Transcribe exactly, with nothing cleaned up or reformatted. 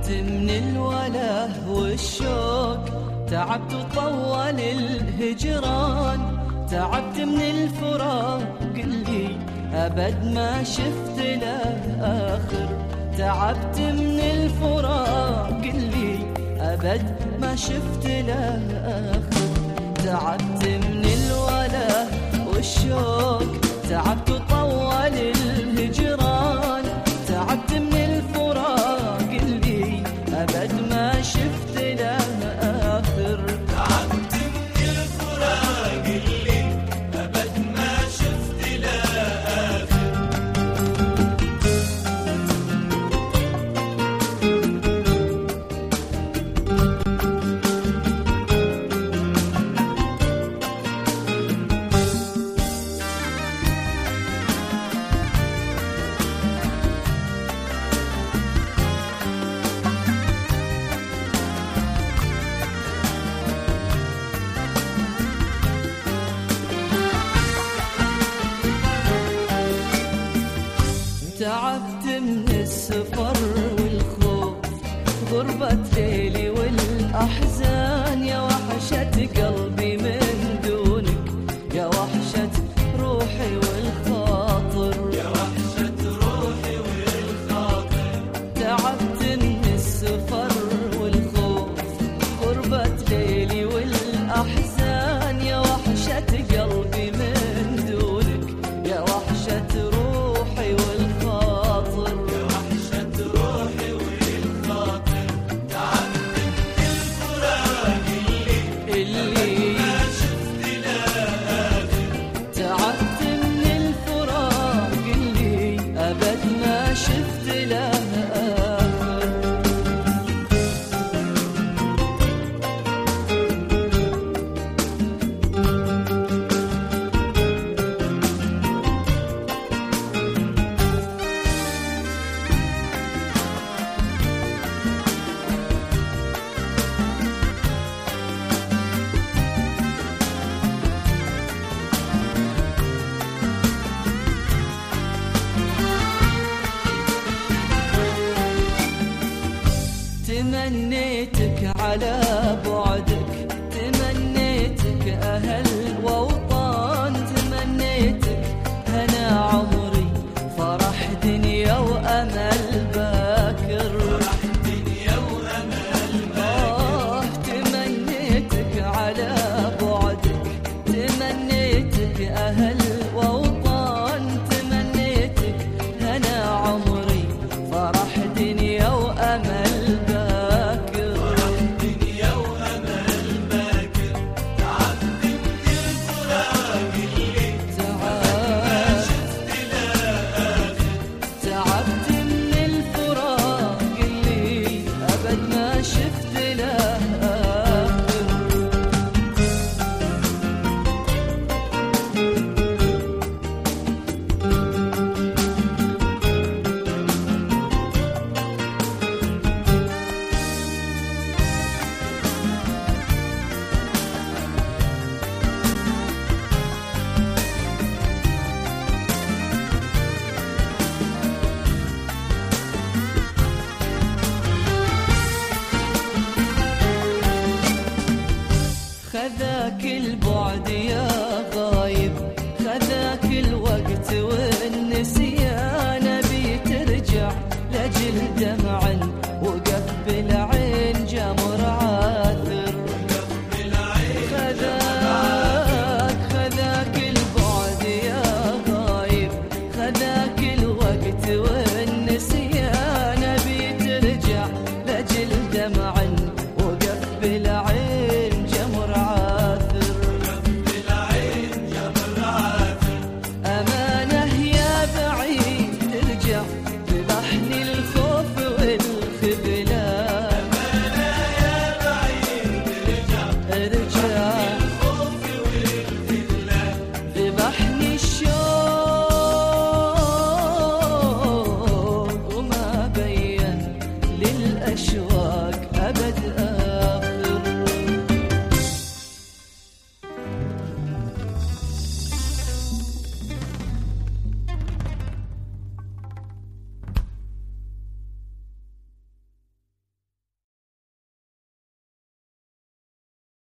من الوله والشوق، تعبت وطول الهجران، تعبت من الفراق اللي أبد ما شفت له آخر، تعبت من الفراق اللي أبد ما شفت له آخر، تعبت من الوله والشوق، تعبت وطول الهجران، تعبت من الفراق اللي أبد ما شفت له آخر، تعبت من الفراق اللي أبد ما شفت له آخر. تعبت من السفر والخوف، غربة ليلي والأحزان، يا وحشة قلبي من دونك، يا وحشة روحي والخاطر، يا وحشة روحي والخاطر. تعبت من السفر والخوف، غربة ليلي والأحزان، يا وحشة قلبي من دونك، يا وحشة روحي والخاطر، يا وحشة روحي والخاطر. تعبت من الفراق اللي اللي ما شفت له آخر. تعبت من الفراق اللي أبد ما شفت له آخر. تمنيتك على